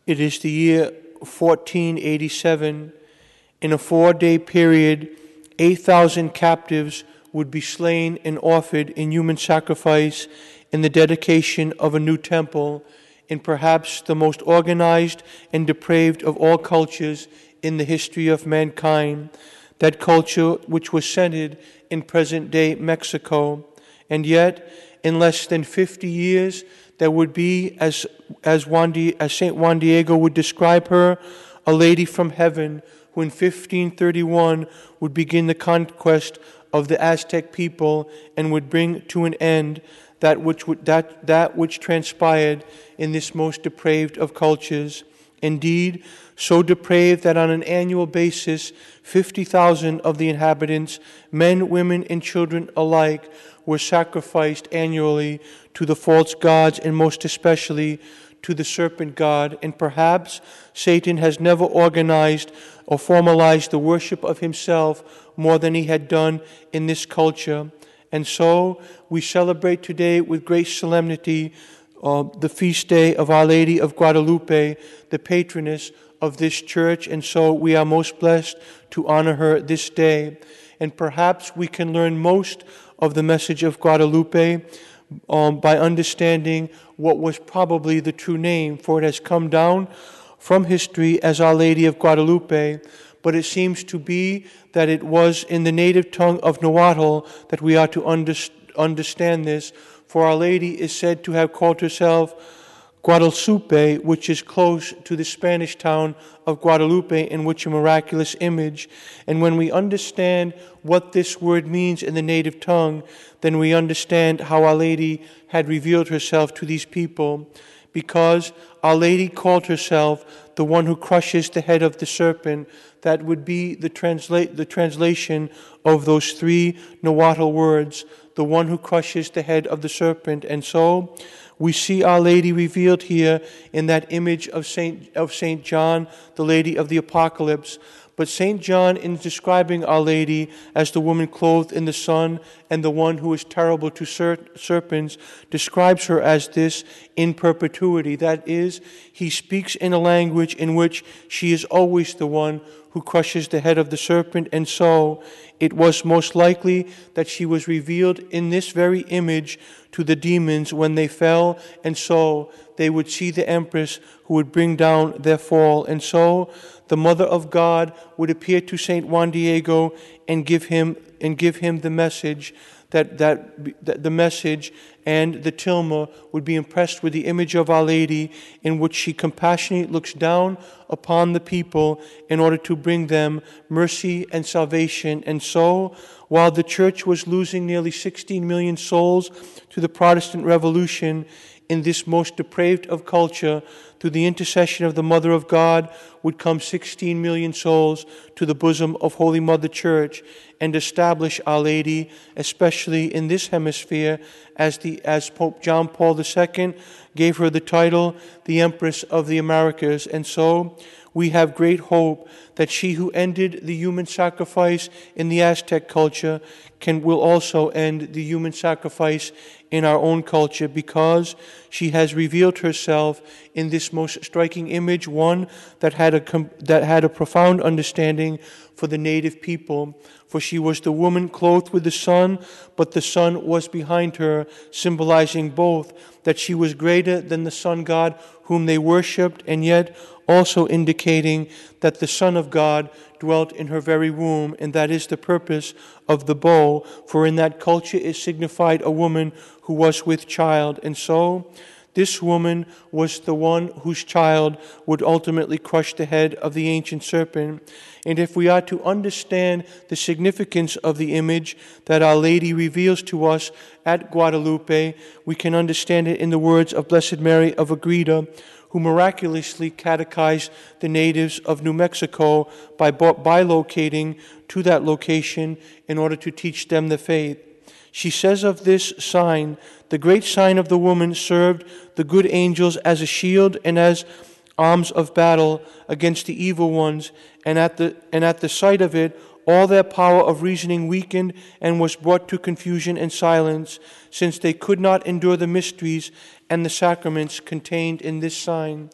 It is the year 1487. In a 4-day period, 8,000 captives would be slain and offered in human sacrifice in the dedication of a new temple in perhaps the most organized and depraved of all cultures in the history of mankind, that culture which was centered in present-day Mexico. And yet, in less than 50 years, there would be, as St. Juan Diego would describe her, a lady from heaven who in 1531 would begin the conquest of the Aztec people and would bring to an end that which transpired in this most depraved of cultures. Indeed, so depraved that on an annual basis, 50,000 of the inhabitants, men, women, and children alike, were sacrificed annually to the false gods, and most especially to the serpent god. And perhaps Satan has never organized or formalized the worship of himself more than he had done in this culture. And so we celebrate today with great solemnity the feast day of Our Lady of Guadalupe, the patroness of this church, and so we are most blessed to honor her this day. And perhaps we can learn most of the message of Guadalupe by understanding what was probably the true name, for it has come down from history as Our Lady of Guadalupe, but it seems to be that it was in the native tongue of Nahuatl that we are to understand this, for Our Lady is said to have called herself Guadalsupe, which is close to the Spanish town of Guadalupe, in which a miraculous image. And when we understand what this word means in the native tongue, then we understand how Our Lady had revealed herself to these people, because Our Lady called herself the one who crushes the head of the serpent. That would be the translation of those three Nahuatl words, the one who crushes the head of the serpent. And so we see Our Lady revealed here in that image of Saint John, the Lady of the Apocalypse. But St. John, in describing Our Lady as the woman clothed in the sun and the one who is terrible to serpents, describes her as this in perpetuity. That is, he speaks in a language in which she is always the one who crushes the head of the serpent, and so it was most likely that she was revealed in this very image to the demons when they fell, and so they would see the Empress who would bring down their fall. And so the Mother of God would appear to St. Juan Diego and give him the message that the message and the tilma would be impressed with the image of Our Lady, in which she compassionately looks down upon the people in order to bring them mercy and salvation. And so, while the Church was losing nearly 16 million souls to the Protestant Revolution, in this most depraved of culture, through the intercession of the Mother of God, would come 16 million souls to the bosom of Holy Mother Church and establish Our Lady, especially in this hemisphere, as Pope John Paul II gave her the title, the Empress of the Americas. And so we have great hope that she who ended the human sacrifice in the Aztec culture will also end the human sacrifice in our own culture, because she has revealed herself in this most striking image, one that had a profound understanding for the native people. For she was the woman clothed with the sun, but the sun was behind her, symbolizing both that she was greater than the sun god whom they worshipped, and yet also indicating that the Son of God dwelt in her very womb, and that is the purpose of the bow, for in that culture it signified a woman who was with child. And so this woman was the one whose child would ultimately crush the head of the ancient serpent. And if we are to understand the significance of the image that Our Lady reveals to us at Guadalupe, we can understand it in the words of Blessed Mary of Agreda, who miraculously catechized the natives of New Mexico by bilocating to that location in order to teach them the faith. She says of this sign, the great sign of the woman served the good angels as a shield and as arms of battle against the evil ones, and at the sight of it, all their power of reasoning weakened and was brought to confusion and silence, since they could not endure the mysteries and the sacraments contained in this sign.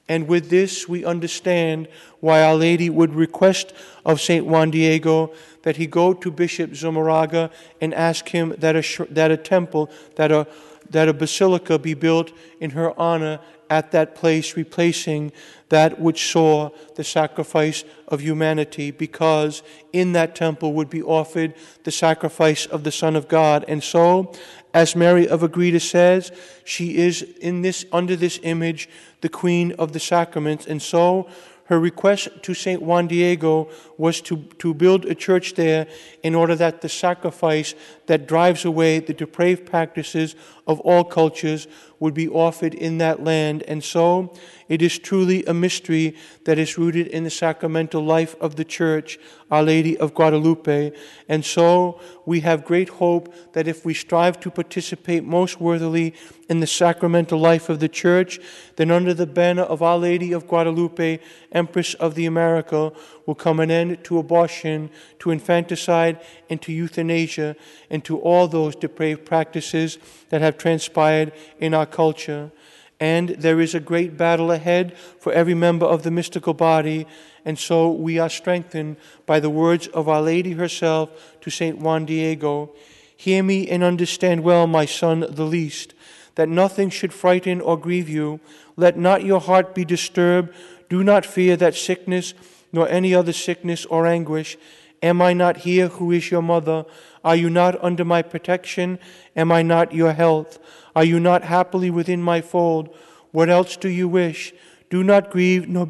And with this, we understand why Our Lady would request of St. Juan Diego that he go to Bishop Zumarraga and ask him that a temple, that a basilica be built in her honor at that place, replacing that which saw the sacrifice of humanity, because in that temple would be offered the sacrifice of the Son of God. And so, as Mary of Agreda says, she is under this image the Queen of the Sacraments. And so her request to St. Juan Diego was to build a church there in order that the sacrifice that drives away the depraved practices of all cultures would be offered in that land. And so it is truly a mystery that is rooted in the sacramental life of the Church, Our Lady of Guadalupe. And so we have great hope that if we strive to participate most worthily in the sacramental life of the Church, then under the banner of Our Lady of Guadalupe, Empress of the America, will come an end to abortion, to infanticide, and to euthanasia, and to all those depraved practices that have transpired in our culture. And there is a great battle ahead for every member of the mystical body, and so we are strengthened by the words of Our Lady herself to St. Juan Diego. Hear me and understand well, my son, the least, that nothing should frighten or grieve you. Let not your heart be disturbed. Do not fear that sickness, nor any other sickness or anguish. Am I not here who is your mother? Are you not under my protection? Am I not your health? Are you not happily within my fold? What else do you wish? Do not grieve, nor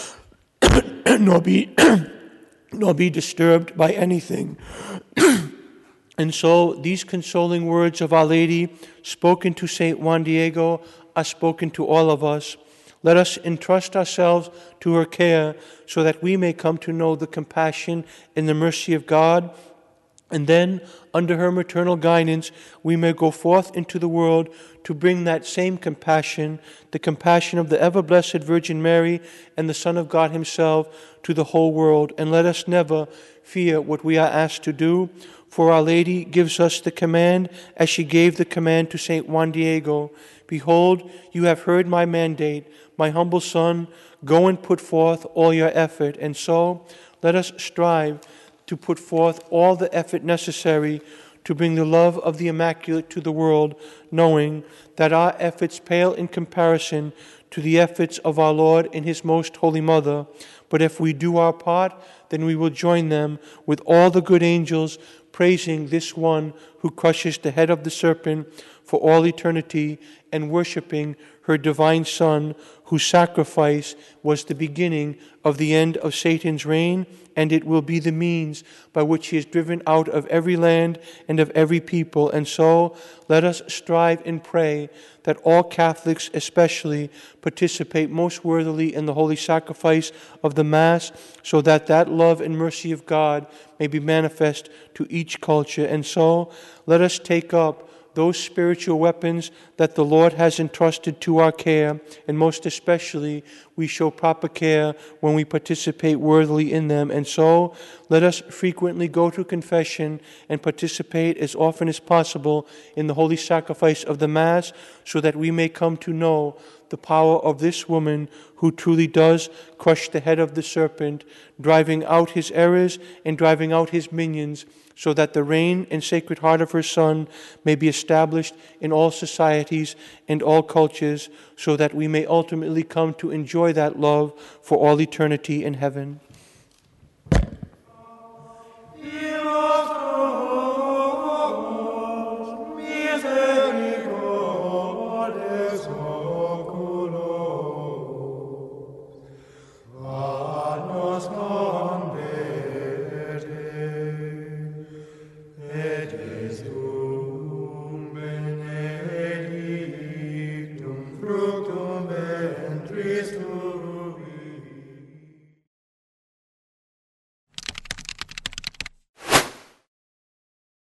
be disturbed by anything. And so these consoling words of Our Lady, spoken to St. Juan Diego, are spoken to all of us. Let us entrust ourselves to her care so that we may come to know the compassion and the mercy of God. And then, under her maternal guidance, we may go forth into the world to bring that same compassion, the compassion of the ever-blessed Virgin Mary and the Son of God himself, to the whole world. And let us never fear what we are asked to do, for Our Lady gives us the command as she gave the command to St. Juan Diego. Behold, you have heard my mandate, my humble son, go and put forth all your effort. And so let us strive to put forth all the effort necessary to bring the love of the Immaculate to the world, knowing that our efforts pale in comparison to the efforts of our Lord and His Most Holy Mother. But if we do our part, then we will join them with all the good angels, praising this one who crushes the head of the serpent for all eternity, and worshiping her divine Son, whose sacrifice was the beginning of the end of Satan's reign, and it will be the means by which he is driven out of every land and of every people. And so let us strive and pray that all Catholics especially participate most worthily in the holy sacrifice of the Mass, so that that love and mercy of God may be manifest to each culture. And so let us take up those spiritual weapons that the Lord has entrusted to our care, and most especially we show proper care when we participate worthily in them. And so let us frequently go to confession and participate as often as possible in the holy sacrifice of the Mass, so that we may come to know the power of this woman who truly does crush the head of the serpent, driving out his errors and driving out his minions, so that the reign and sacred heart of her Son may be established in all societies and all cultures, so that we may ultimately come to enjoy that love for all eternity in heaven. Miserere